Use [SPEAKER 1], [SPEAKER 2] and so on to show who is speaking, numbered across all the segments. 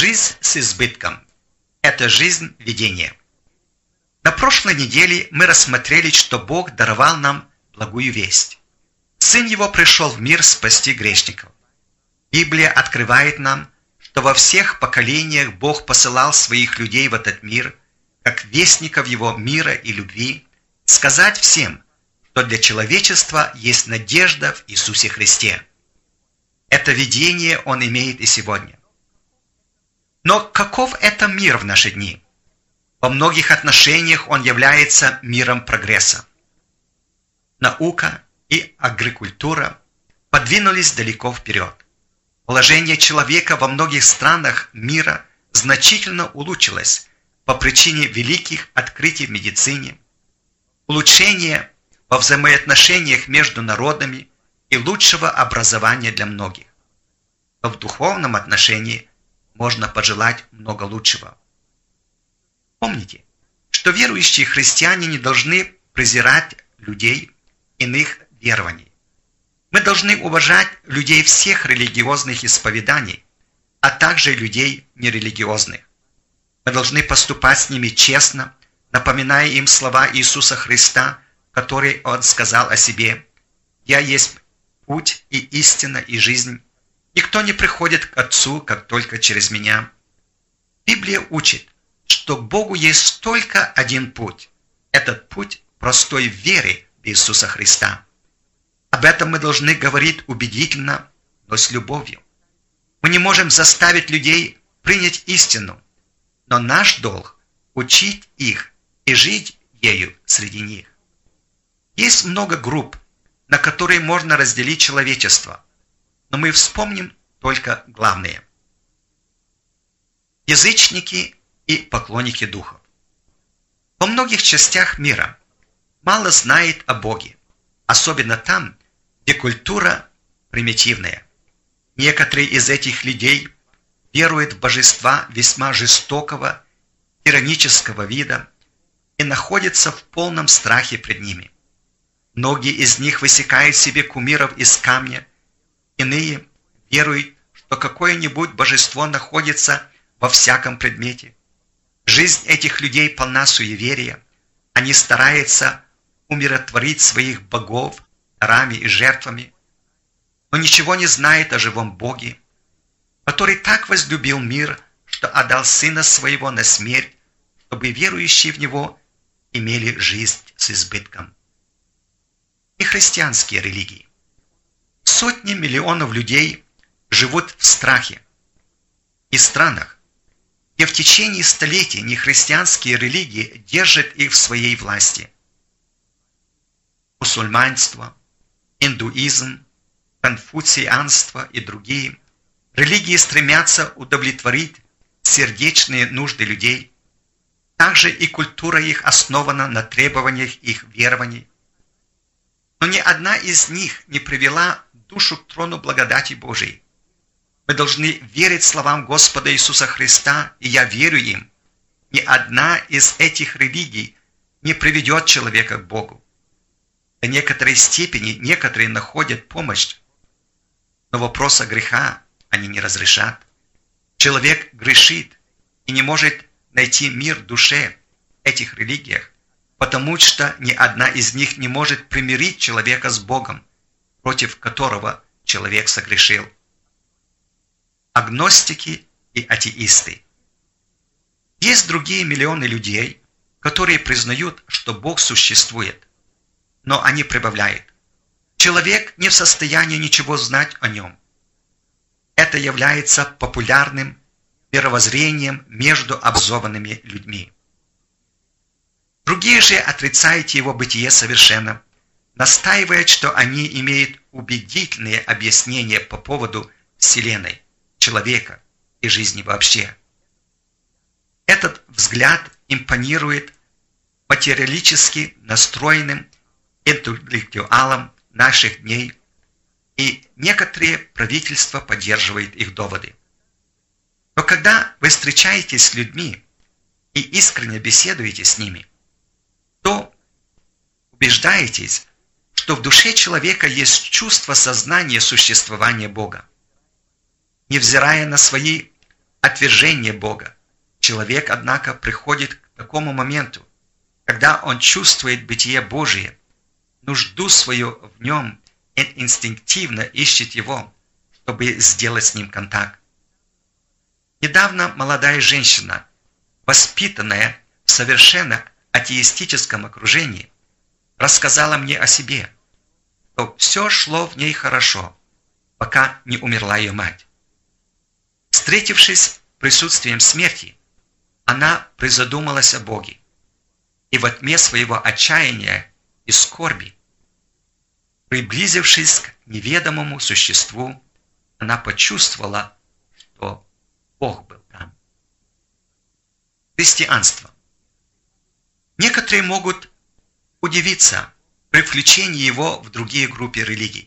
[SPEAKER 1] Жизнь с избытком – это жизнь видения. На прошлой неделе мы рассмотрели, что Бог даровал нам благую весть. Сын Его пришел в мир спасти грешников. Библия открывает нам, что во всех поколениях Бог посылал своих людей в этот мир, как вестников Его мира и любви, сказать всем, что для человечества есть надежда в Иисусе Христе. Это видение Он имеет и сегодня. Но каков это мир в наши дни? Во многих отношениях он является миром прогресса. Наука и агрикультура подвинулись далеко вперед. Положение человека во многих странах мира значительно улучшилось по причине великих открытий в медицине, улучшения во взаимоотношениях между народами и лучшего образования для многих. Но в духовном отношении можно пожелать много лучшего. Помните, что верующие христиане не должны презирать людей иных верований. Мы должны уважать людей всех религиозных исповеданий, а также людей нерелигиозных. Мы должны поступать с ними честно, напоминая им слова Иисуса Христа, которые Он сказал о себе: «Я есть путь и истина и жизнь. Никто не приходит к Отцу, как только через Меня». Библия учит, что Богу есть только один путь. Этот путь простой веры в Иисуса Христа. Об этом мы должны говорить убедительно, но с любовью. Мы не можем заставить людей принять истину, но наш долг – учить их и жить ею среди них. Есть много групп, на которые можно разделить человечество, но мы вспомним только главные. Язычники и поклонники духов. Во многих частях мира мало знает о Боге, особенно там, где культура примитивная. Некоторые из этих людей веруют в божества весьма жестокого, тиранического вида и находятся в полном страхе пред ними. Многие из них высекают себе кумиров из камня, иные веруют, что какое-нибудь божество находится во всяком предмете. Жизнь этих людей полна суеверия. Они стараются умиротворить своих богов дарами и жертвами, но ничего не знают о живом Боге, который так возлюбил мир, что отдал Сына Своего на смерть, чтобы верующие в Него имели жизнь с избытком. И христианские религии. Сотни миллионов людей живут в страхе. И странах, где в течение столетий нехристианские религии держат их в своей власти. Мусульманство, индуизм, конфуцианство и другие религии стремятся удовлетворить сердечные нужды людей. Также и культура их основана на требованиях их верований. Но ни одна из них не привела душу к трону благодати Божией. Мы должны верить словам Господа Иисуса Христа, и я верю им. Ни одна из этих религий не приведет человека к Богу. До некоторой степени некоторые находят помощь, но вопроса греха они не разрешат. Человек грешит и не может найти мир в душе в этих религиях, потому что ни одна из них не может примирить человека с Богом, против которого человек согрешил. Агностики и атеисты. Есть другие миллионы людей, которые признают, что Бог существует, но они прибавляют: человек не в состоянии ничего знать о нем. Это является популярным мировоззрением между образованными людьми. Другие же отрицают его бытие совершенно, настаивая, что они имеют убедительные объяснения по поводу Вселенной, человека и жизни вообще. Этот взгляд импонирует материалистически настроенным интеллектуалам наших дней, и некоторые правительства поддерживают их доводы. Но когда вы встречаетесь с людьми и искренне беседуете с ними, то убеждаетесь, что в душе человека есть чувство сознания существования Бога. Невзирая на свои отвержение Бога. Человек, однако, приходит к такому моменту, когда он чувствует бытие Божие, нужду свою в нем и инстинктивно ищет его, чтобы сделать с ним контакт. Недавно молодая женщина, воспитанная в совершенно атеистическом окружении, рассказала мне о себе, что все шло в ней хорошо, пока не умерла ее мать. Встретившись с присутствием смерти, она призадумалась о Боге, и во тьме своего отчаяния и скорби, приблизившись к неведомому существу, она почувствовала, что Бог был там. Христианство. Некоторые могут удивиться при включении его в другие группы религий.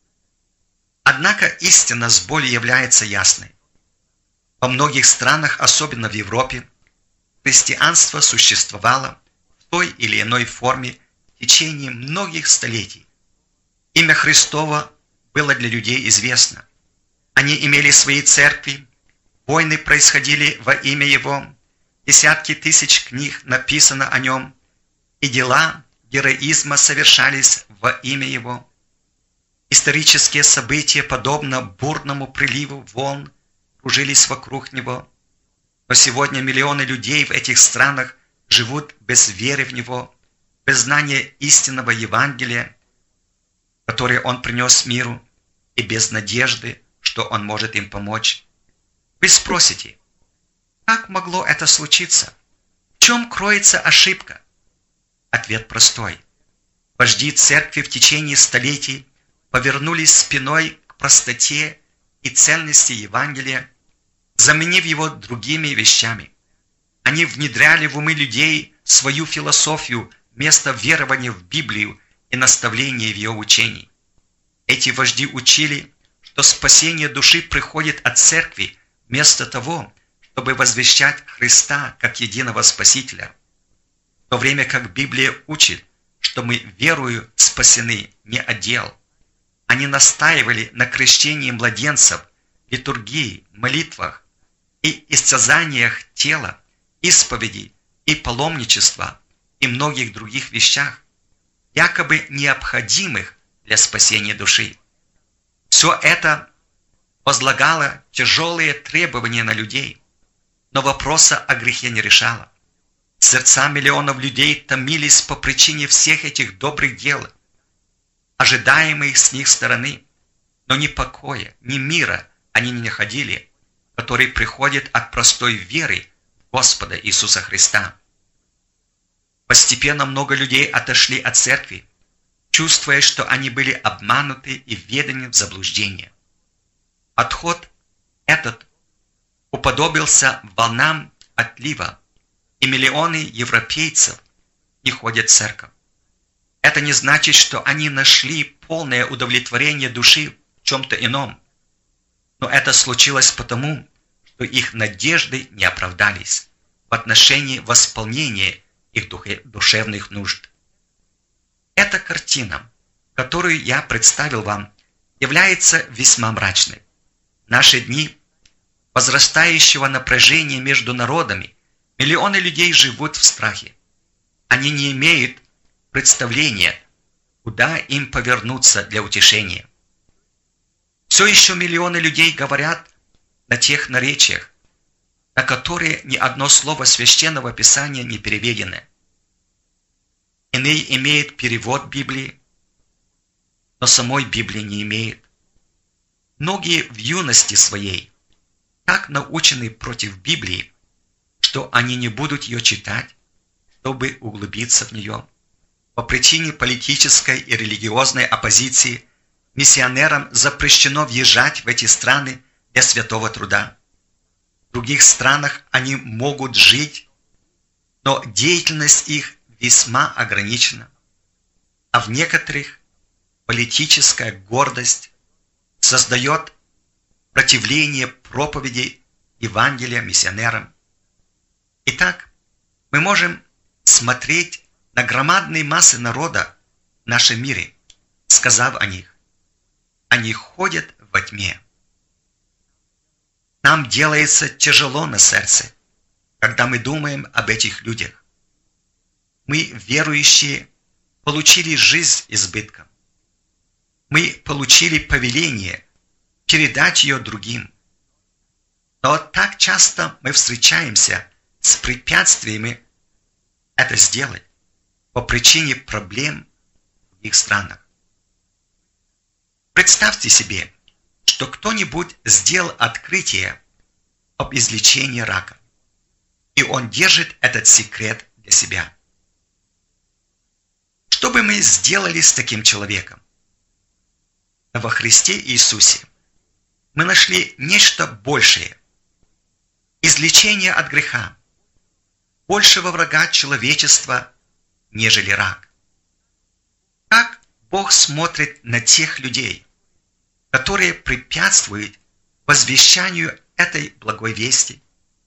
[SPEAKER 1] Однако истина с болью является ясной. Во многих странах, особенно в Европе, христианство существовало в той или иной форме в течение многих столетий. Имя Христово было для людей известно. Они имели свои церкви, войны происходили во имя Его, десятки тысяч книг написано о Нем, и дела героизма совершались во имя Его. Исторические события, подобно бурному приливу волн, кружились вокруг Него. Но сегодня миллионы людей в этих странах живут без веры в Него, без знания истинного Евангелия, которое Он принес миру, и без надежды, что Он может им помочь. Вы спросите, как могло это случиться? В чем кроется ошибка? Ответ простой. Вожди церкви в течение столетий повернулись спиной к простоте и ценности Евангелия, заменив его другими вещами. Они внедряли в умы людей свою философию вместо верования в Библию и наставления в ее учении. Эти вожди учили, что спасение души приходит от церкви вместо того, чтобы возвещать Христа как единого Спасителя, в то время как Библия учит, что мы верою спасены не от дел. Они настаивали на крещении младенцев, литургии, молитвах и истязаниях тела, исповеди и паломничества и многих других вещах, якобы необходимых для спасения души. Все это возлагало тяжелые требования на людей, но вопроса о грехе не решало. Сердца миллионов людей томились по причине всех этих добрых дел, ожидаемых с них стороны, но ни покоя, ни мира они не находили, который приходит от простой веры в Господа Иисуса Христа. Постепенно много людей отошли от церкви, чувствуя, что они были обмануты и введены в заблуждение. Отход этот уподобился волнам отлива, и миллионы европейцев не ходят в церковь. Это не значит, что они нашли полное удовлетворение души в чем-то ином, но это случилось потому, что их надежды не оправдались в отношении восполнения их душевных нужд. Эта картина, которую я представил вам, является весьма мрачной. В наши дни возрастающего напряжения между народами миллионы людей живут в страхе. Они не имеют представления, куда им повернуться для утешения. Все еще миллионы людей говорят на тех наречиях, на которые ни одно слово Священного Писания не переведено. Иные имеют перевод Библии, но самой Библии не имеют. Многие в юности своей так научены против Библии, что они не будут ее читать, чтобы углубиться в нее. По причине политической и религиозной оппозиции миссионерам запрещено въезжать в эти страны для святого труда. В других странах они могут жить, но деятельность их весьма ограничена. А в некоторых политическая гордость создает противление проповеди Евангелия миссионерам. Итак, мы можем смотреть на громадные массы народа в нашем мире, сказав о них: они ходят во тьме. Нам делается тяжело на сердце, когда мы думаем об этих людях. Мы, верующие, получили жизнь избытком. Мы получили повеление передать ее другим. Но так часто мы встречаемся с препятствиями это сделать по причине проблем в других странах. Представьте себе, что кто-нибудь сделал открытие об излечении рака, и он держит этот секрет для себя. Что бы мы сделали с таким человеком? Но во Христе Иисусе мы нашли нечто большее. Излечение от греха, большего врага человечества, нежели рак. Как Бог смотрит на тех людей, которые препятствуют возвещанию этой благой вести?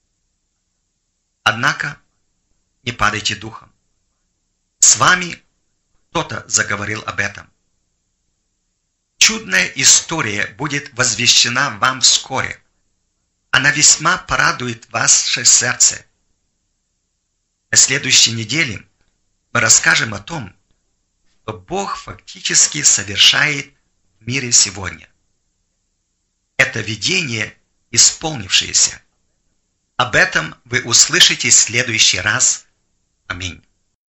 [SPEAKER 1] Однако не падайте духом. С вами кто-то заговорил об этом. Чудная история будет возвещена вам вскоре. Она весьма порадует ваше сердце. На следующей неделе мы расскажем о том, что Бог фактически совершает в мире сегодня. Это видение исполнившееся. Об этом вы услышите в следующий раз. Аминь.